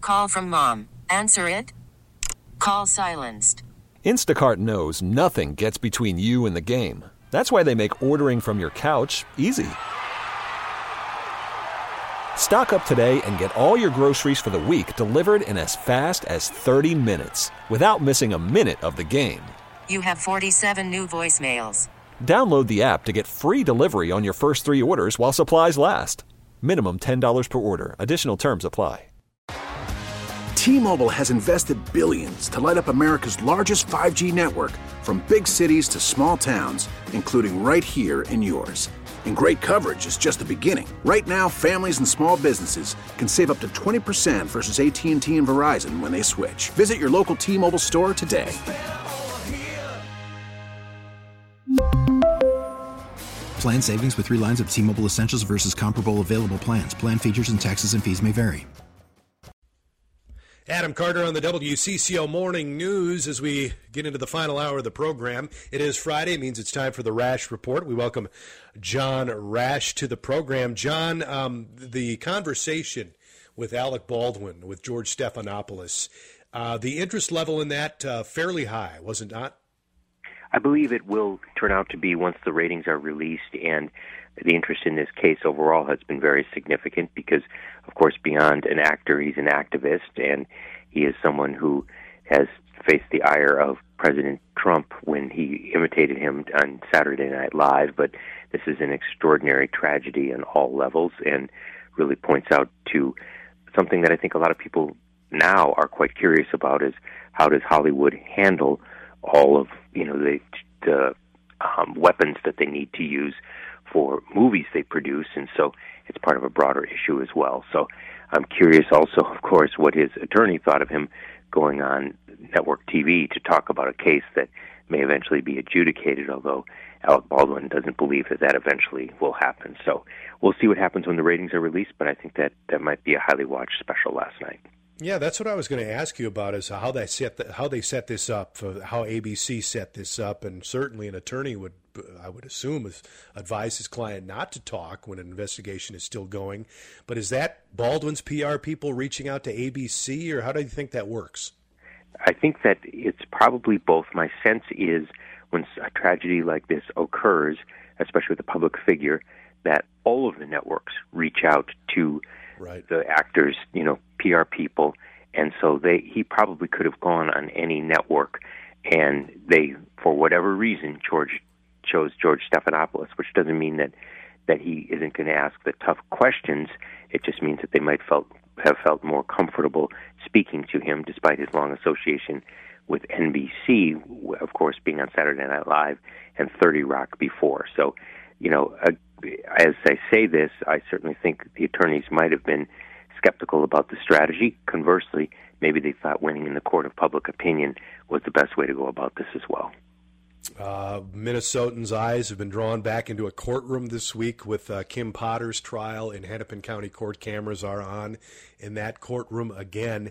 Call from mom. Answer it. Call silenced. Instacart knows nothing gets between you and the game. That's why they make ordering from your couch easy. Stock up today and get all your groceries for the week delivered in as fast as 30 minutes without missing a minute of the game. You have 47 new voicemails. Download the app to get free delivery on your first 3 orders while supplies last. Minimum $10 per order. Additional terms apply. T-Mobile has invested billions to light up America's largest 5G network, from big cities to small towns, including right here in yours. And great coverage is just the beginning. Right now, families and small businesses can save up to 20% versus AT&T and Verizon when they switch. Visit your local T-Mobile store today. Plan savings with 3 lines of T-Mobile Essentials versus comparable available plans. Plan features and taxes and fees may vary. Adam Carter on the WCCO Morning News as we get into the final hour of the program. It is Friday, means it's time for the Rash Report. We welcome John Rash to the program. John, the conversation with Alec Baldwin, with George Stephanopoulos, the interest level in that fairly high, was it not? I believe it will turn out to be once the ratings are released, and the interest in this case overall has been very significant because, of course, beyond an actor, he's an activist, and he is someone who has faced the ire of President Trump when he imitated him on Saturday Night Live. But this is an extraordinary tragedy on all levels and really points out to something that I think a lot of people now are quite curious about, is how does Hollywood handle all of the weapons that they need to use for movies they produce, and so it's part of a broader issue as well. So I'm curious also, of course, what his attorney thought of him going on network TV to talk about a case that may eventually be adjudicated, although Alec Baldwin doesn't believe that eventually will happen. So we'll see what happens when the ratings are released, but I think that might be a highly watched special last night. Yeah, that's what I was going to ask you about, is how they set this up, how ABC set this up, and certainly an attorney would, I would assume, advise his client not to talk when an investigation is still going. But is that Baldwin's PR people reaching out to ABC, or how do you think that works? I think that it's probably both. My sense is when a tragedy like this occurs, especially with a public figure, that all of the networks reach out to the actors, PR people, and so he probably could have gone on any network, and they, for whatever reason, chose George Stephanopoulos, which doesn't mean that he isn't going to ask the tough questions. It just means that they might have felt more comfortable speaking to him, despite his long association with NBC, of course, being on Saturday Night Live and 30 Rock before. So, as I say this, I certainly think the attorneys might have been skeptical about the strategy. Conversely, maybe they thought winning in the court of public opinion was the best way to go about this as well. Minnesotans' eyes have been drawn back into a courtroom this week with Kim Potter's trial in Hennepin County Court. Cameras are on in that courtroom again.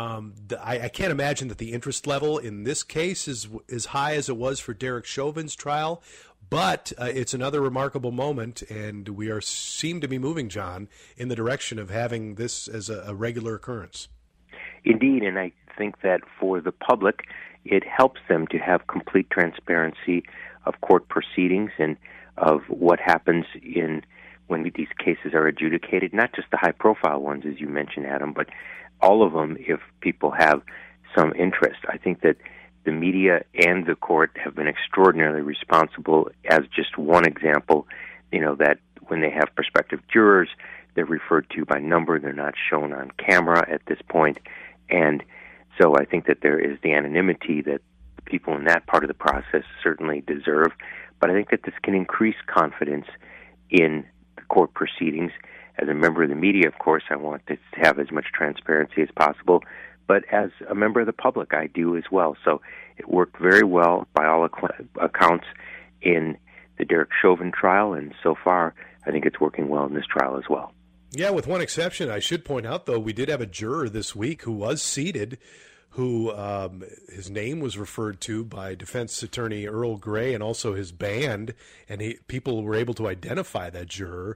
I can't imagine that the interest level in this case is as high as it was for Derek Chauvin's trial, but it's another remarkable moment, and we seem to be moving, John, in the direction of having this as a regular occurrence. Indeed, and I think that for the public, it helps them to have complete transparency of court proceedings and of what happens when these cases are adjudicated, not just the high-profile ones, as you mentioned, Adam, but all of them if people have some interest. I think that the media and the court have been extraordinarily responsible. As just one example, that when they have prospective jurors, they're referred to by number. They're not shown on camera at this point. And so I think that there is the anonymity that the people in that part of the process certainly deserve. But I think that this can increase confidence in the court proceedings. As a member of the media, of course, I want to have as much transparency as possible. But as a member of the public, I do as well. So it worked very well by all accounts in the Derek Chauvin trial, and so far I think it's working well in this trial as well. Yeah, with one exception. I should point out, though, we did have a juror this week who was seated, who his name was referred to by defense attorney Earl Gray and also his band, and people were able to identify that juror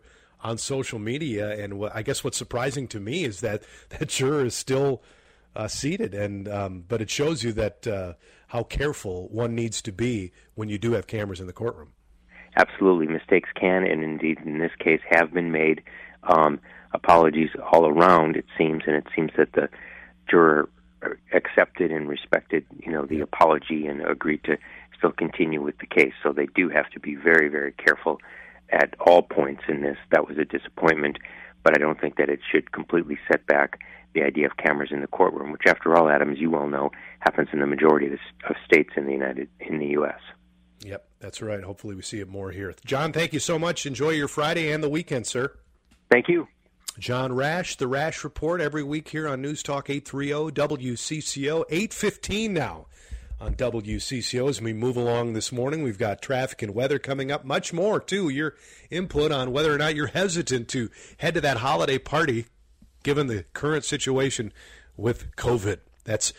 on social media. And I guess what's surprising to me is that that juror is still seated. And but it shows you that how careful one needs to be when you do have cameras in the courtroom. Absolutely. Mistakes can, and indeed in this case, have been made. Apologies all around, it seems, and it seems that the juror accepted and respected, the apology and agreed to still continue with the case. So they do have to be very, very careful at all points in this. That was a disappointment, but I don't think that it should completely set back the idea of cameras in the courtroom, which, after all, Adam, as you well know, happens in the majority of states in the U.S. Yep, that's right. Hopefully we see it more here. John, thank you so much. Enjoy your Friday and the weekend, sir. Thank you. John Rash, The Rash Report, every week here on News Talk 830 WCCO, 8:15 now on WCCO. As we move along this morning, we've got traffic and weather coming up. Much more, too. Your input on whether or not you're hesitant to head to that holiday party, given the current situation with COVID. That's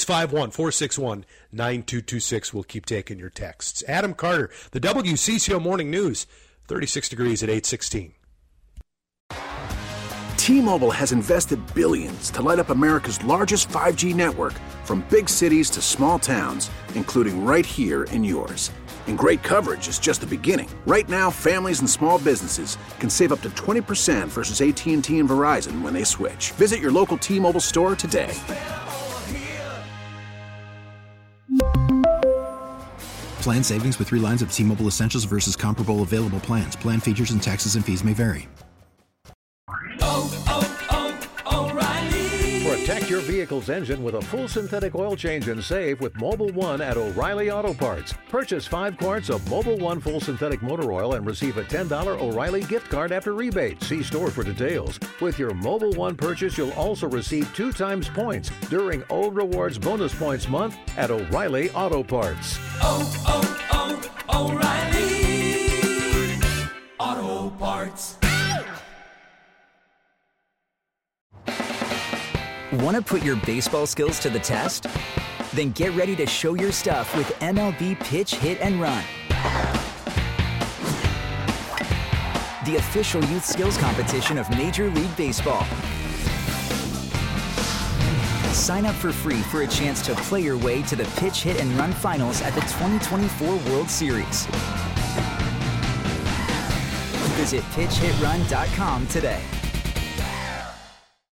651-461-9226. We'll keep taking your texts. Adam Carter, the WCCO Morning News, 36 degrees at 8:16. T-Mobile has invested billions to light up America's largest 5G network, from big cities to small towns, including right here in yours. And great coverage is just the beginning. Right now, families and small businesses can save up to 20% versus AT&T and Verizon when they switch. Visit your local T-Mobile store today. Plan savings with 3 lines of T-Mobile Essentials versus comparable available plans. Plan features and taxes and fees may vary. Protect your vehicle's engine with a full synthetic oil change and save with Mobil 1 at O'Reilly Auto Parts. Purchase 5 quarts of Mobil 1 full synthetic motor oil and receive a $10 O'Reilly gift card after rebate. See store for details. With your Mobil 1 purchase, you'll also receive 2 times points during O Rewards Bonus Points Month at O'Reilly Auto Parts. O'Reilly Auto Parts. Want to put your baseball skills to the test? Then get ready to show your stuff with MLB Pitch, Hit, and Run. The official youth skills competition of Major League Baseball. Sign up for free for a chance to play your way to the Pitch, Hit, and Run finals at the 2024 World Series. Visit pitchhitrun.com today.